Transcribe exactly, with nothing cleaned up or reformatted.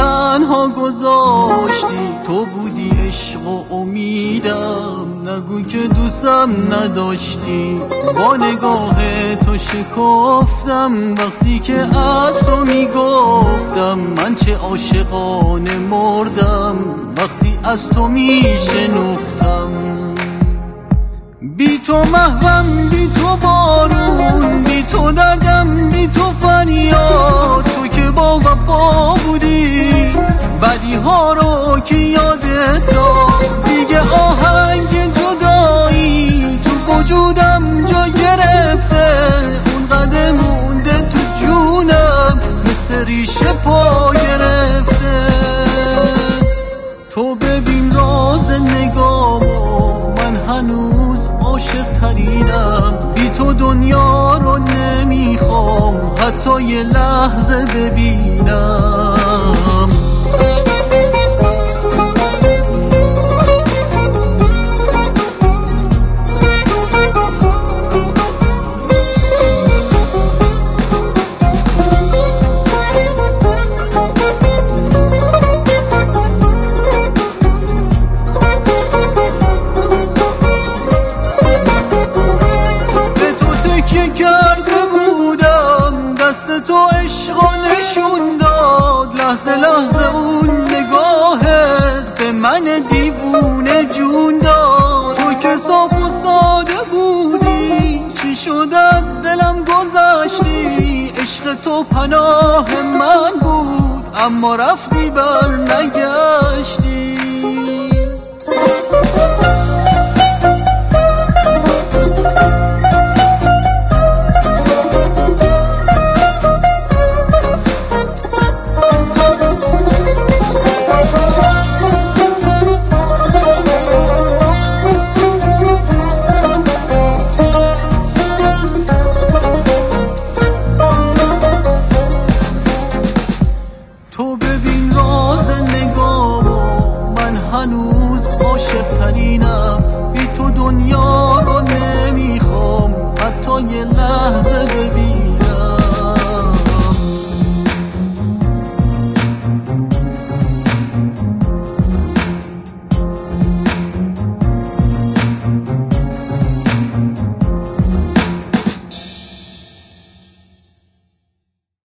تنها گذاشتی. تو بودی عشق و امیدم، نگو که دوستم نداشتی. با نگاه تو شکفتم وقتی که از تو میگفتم. من چه عاشقانه مردم وقتی از تو میشنفتم. بی تو محوم، بی تو بارون، بی تو دردم، بی تو فریاد. تو که با وفا بودی بدی ها رو که یادت داد. دیگه آهنگ جدایی تو وجودم جا گرفته. اون قدم مونده تو جونم مثل ریشه پا گرفته. تو ببین راز نگامو، من هنوز عاشق ترینم. بی تو دنیا رو نمیخوام حتی یه لحظه ببینم. کرده بودم دست تو عشق نشون داد. لحظه لحظه اون نگاهت به من دیوونه جون داد. تو که صاف و ساده بودی، چی شد از دلم گذشتی. عشق تو پناه من بود اما رفتی بر نگشتی. تو ببین راز نگامو، من هنوز عاشق ترینم. بی تو دنیا رو نمیخوام حتی یه لحظه ببینم.